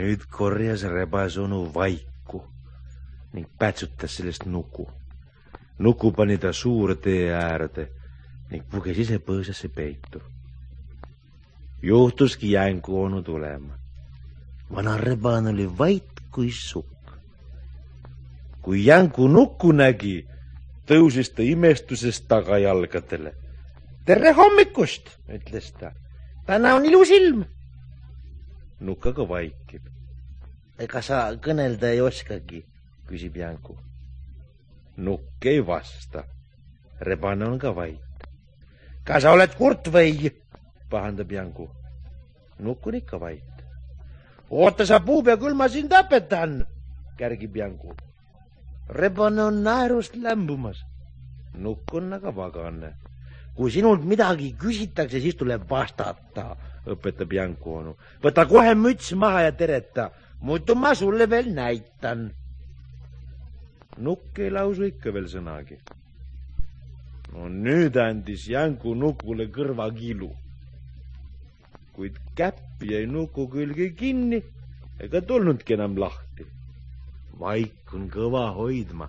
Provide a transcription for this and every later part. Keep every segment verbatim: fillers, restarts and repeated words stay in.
Nüüd korjas rebasonu vaiku ning pätsutas sellest nuku. Nuku pani ta suure tee äärde ning puges ise põõsasse peitu. Juhtuski Jänku onu tulema. Vana rebane oli vait kui sukk. Kui Jänku nukku nägi, tõusis ta imestusest tagajalgadele. Tere hommikust, ütles ta. Täna on ilus ilm. Nukk aga vaikib. Ega sa kõnelda ei oskagi, küsib Jänku. Nukk ei vasta. Rebane on ka vait. Ka sa oled kurt või? Pahandab Jänku. Nukk on ikka vait. Oota sa puub ja küll ma sind õpetan, kärgib Jänku. Rebane on naerust lämbumas. Nukk on aga vagane. Kui sinult midagi küsitakse, siis tuleb vastata, õpetab Jänku onu. Võta kohe müts maha ja tereta, muidu ma sulle veel näitan. Nukk ei lausu ikka veel sõnagi. No nüüd andis Jänku Nukule kõrva kilu. Kuid käpp jäi Nuku külge kinni ega tulnudki enam lahti. Vaik on kõva hoidma.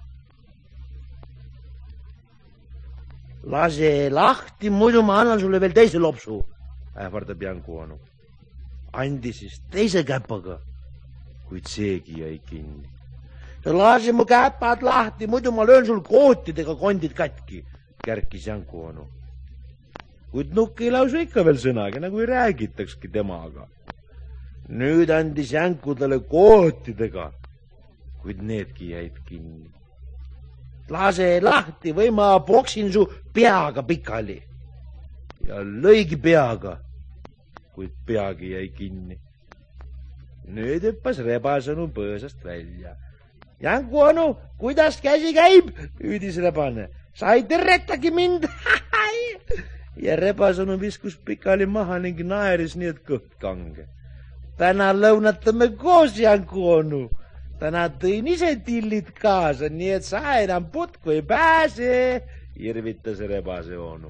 Lase lahti, muidu ma annan sulle veel teise lopsu, ähvardab Jänku onu. Andi siis teise käpaga, kuid seegi jäi kinni. Lase mu käpad lahti, muidu ma löön sul kootidega kondid katki, kärkis Jänku onu. Kuid Nukk ei lausu ikka veel sõnagi, nagu ei räägitakski temaga. Nüüd andis Jänku talle kootidega, kuid needki jäid kinni. Lase lahti või ma poksin su peaga pikali. Ja lõigi peaga, kuid peagi jäi kinni. Nüüd hüppas rebasonu põõsast välja. Jänku onu, kuidas käsi käib, hüüdis rebane. Sa ei terretagi mind. Ja rebasonu viskus pikali maha ning naeris nii, et kõht kange. Täna lõunatame koos, Jänku onu. Täna tõin ise tillid kaasa, nii et sa enam putku ei pääse, irvitas rebase onu.